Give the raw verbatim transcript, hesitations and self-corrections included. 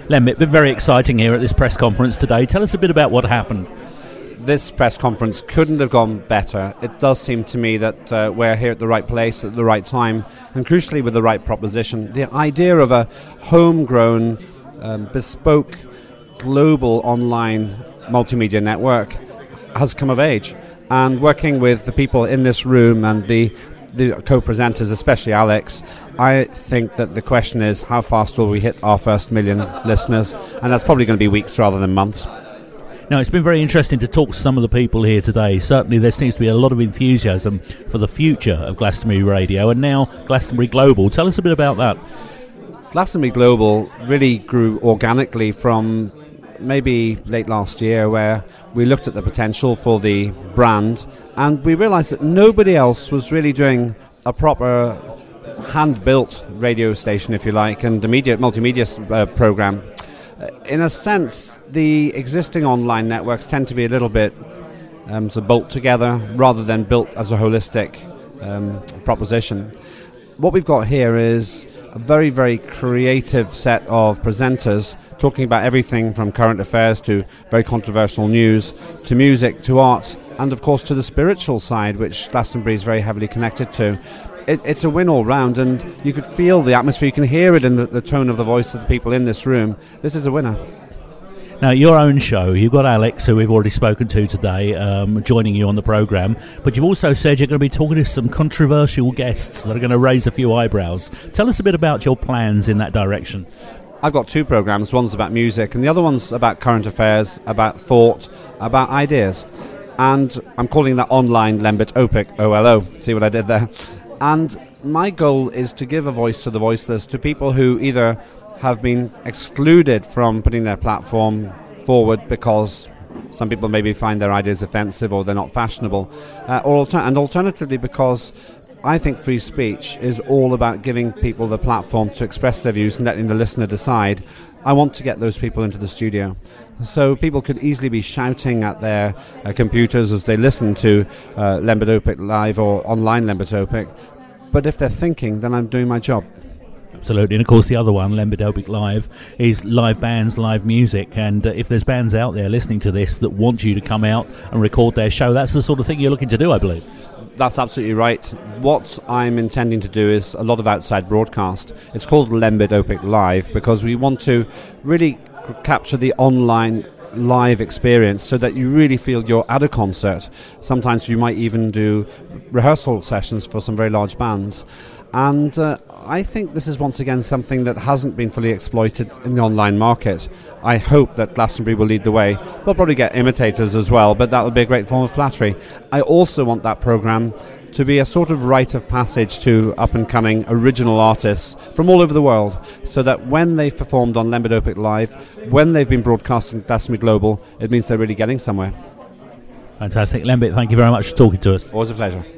Lembit, it's been very exciting here at this press conference today. Tell us a bit about what happened. This press conference couldn't have gone better. It does seem to me that uh, we're here at the right place at the right time, and crucially with the right proposition. The idea of a homegrown, um, bespoke, global online multimedia network has come of age. And working with the people in this room and the the co-presenters, especially Alex, I think that the question is how fast will we hit our first million listeners, and that's probably going to be weeks rather than months. Now, it's been very interesting to talk to some of the people here today. Certainly there seems to be a lot of enthusiasm for the future of Glastonbury Radio and now Glastonbury Global. Tell us a bit about that. Glastonbury Global really grew organically from maybe late last year, where we looked at the potential for the brand and we realised that nobody else was really doing a proper hand-built radio station, if you like, and a media, multimedia uh, programme. Uh, in a sense, the existing online networks tend to be a little bit um, so bolt together rather than built as a holistic um, proposition. What we've got here is a very, very creative set of presenters talking about everything from current affairs to very controversial news, to music, to art, and of course to the spiritual side, which Glastonbury is very heavily connected to. It, it's a win all round, and you could feel the atmosphere, you can hear it in the, the tone of the voice of the people in this room. This is a winner. Now, your own show, you've got Alex, who we've already spoken to today, um, joining you on the programme, but you've also said you're going to be talking to some controversial guests that are going to raise a few eyebrows. Tell us a bit about your plans in that direction. I've got two programmes. One's about music and the other one's about current affairs, about thought, about ideas. And I'm calling that online Lembit Opic, O L O. See what I did there? And my goal is to give a voice to the voiceless, to people who either have been excluded from putting their platform forward because some people maybe find their ideas offensive or they're not fashionable, uh, or alter- and alternatively because I think free speech is all about giving people the platform to express their views and letting the listener decide. I want to get those people into the studio. So people could easily be shouting at their uh, computers as they listen to uh, Lembit Opic Live or online Lembit Opic. But if they're thinking, then I'm doing my job. Absolutely, and of course the other one, Lembit Opic Live, is live bands, live music, and uh, if there's bands out there listening to this that want you to come out and record their show, that's the sort of thing you're looking to do, I believe. That's absolutely right. What I'm intending to do is a lot of outside broadcast. It's called Lembit Opic Live because we want to really capture the online live experience so that you really feel you're at a concert. Sometimes you might even do rehearsal sessions for some very large bands. And uh, I think this is once again something that hasn't been fully exploited in the online market. I hope that Glastonbury will lead the way. They'll probably get imitators as well, but that would be a great form of flattery. I also want that programme to be a sort of rite of passage to up-and-coming original artists from all over the world, so that when they've performed on Lembit Opic Live, when they've been broadcasting Glastonbury Global, it means they're really getting somewhere. Fantastic. Lembit, thank you very much for talking to us. Always a pleasure.